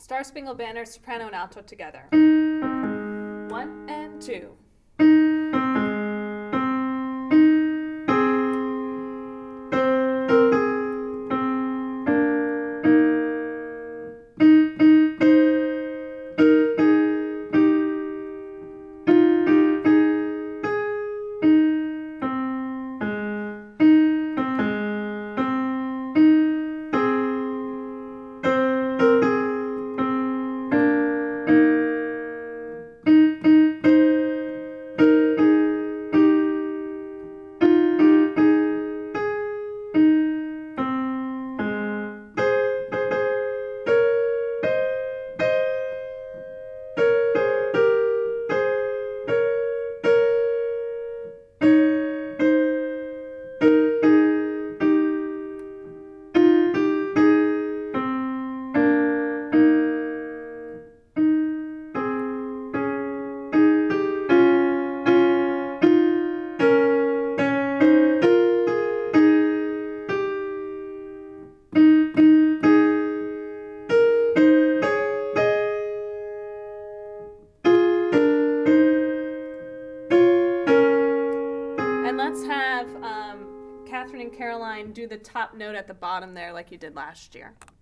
Star Spangled Banner, soprano and alto together. 1 and 2. And let's have Catherine and Caroline do the top note at the bottom there like you did last year.